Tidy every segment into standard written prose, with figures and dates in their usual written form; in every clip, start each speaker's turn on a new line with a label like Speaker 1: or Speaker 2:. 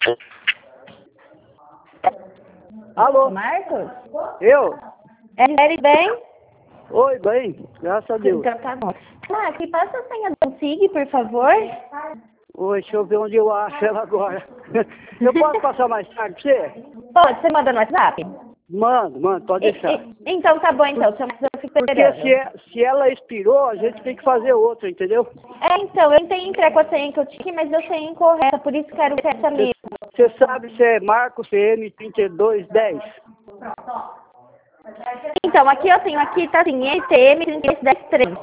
Speaker 1: Alô?
Speaker 2: Marcos?
Speaker 1: Eu?
Speaker 2: Ele bem?
Speaker 1: Oi, bem, graças a Deus.
Speaker 2: Então tá bom. Ah, aqui passa a senha do SIG, por favor.
Speaker 1: Oi, deixa eu ver onde eu acho ela agora. Eu posso passar mais tarde pra você?
Speaker 2: Pode, você manda no WhatsApp?
Speaker 1: Mando, pode deixar.
Speaker 2: Então tá bom, então. Eu fico
Speaker 1: Porque
Speaker 2: esperando.
Speaker 1: se ela expirou, a gente tem que fazer outra, entendeu?
Speaker 2: Então, eu tentei entrar com a senha que eu tinha, mas eu sei incorreta, por isso quero ver essa mesmo.
Speaker 1: Você sabe se é Marcos CM 3210?
Speaker 2: Então, aqui eu tenho aqui, tá assim, ETM 3210-3.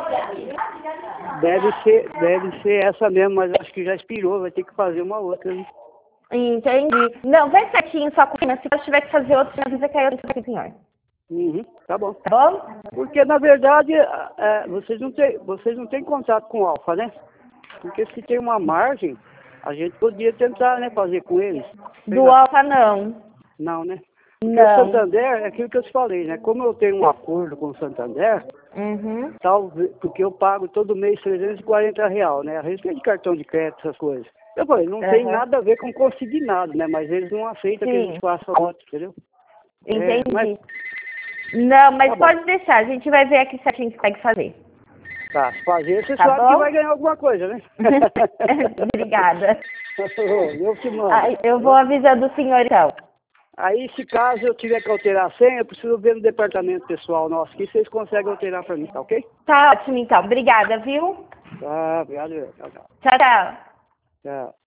Speaker 1: Deve ser essa mesmo, mas acho que já expirou, vai ter que fazer uma outra, né?
Speaker 2: Entendi. Não, vai certinho só com se eu tiver que fazer outro, me avisa que aí eu tenho aqui, senhor.
Speaker 1: Uhum, tá bom.
Speaker 2: Tá bom?
Speaker 1: Porque, na verdade, vocês não têm contato com o Alfa, né? Porque se tem uma margem, a gente podia tentar, né, fazer com eles.
Speaker 2: Do Alfa, não.
Speaker 1: Não, né? Porque o
Speaker 2: Não.
Speaker 1: Santander, é aquilo que eu te falei, né? Como eu tenho um acordo com o Santander,
Speaker 2: Uhum.
Speaker 1: porque eu pago todo mês R$ 340, né? A respeito de cartão de crédito, essas coisas. Eu falei, não tem nada a ver com consignado, né? Mas eles não aceitam que a gente faça outro, entendeu?
Speaker 2: Entendi. Não, mas
Speaker 1: Tá bom.
Speaker 2: pode deixar, a gente vai ver aqui se a gente consegue fazer.
Speaker 1: Tá, se fazer, você
Speaker 2: Tá
Speaker 1: sabe
Speaker 2: bom?
Speaker 1: que vai ganhar alguma coisa, né?
Speaker 2: Obrigada.
Speaker 1: Eu que mando.
Speaker 2: Eu vou avisando o senhor então.
Speaker 1: Aí, se caso eu tiver que alterar a senha, eu preciso ver no departamento pessoal nosso aqui, vocês conseguem alterar pra mim, tá ok?
Speaker 2: Tá ótimo então, obrigada, viu?
Speaker 1: Tá, obrigado. Tchau, tchau.
Speaker 2: Tchau, tchau.
Speaker 1: Tchau.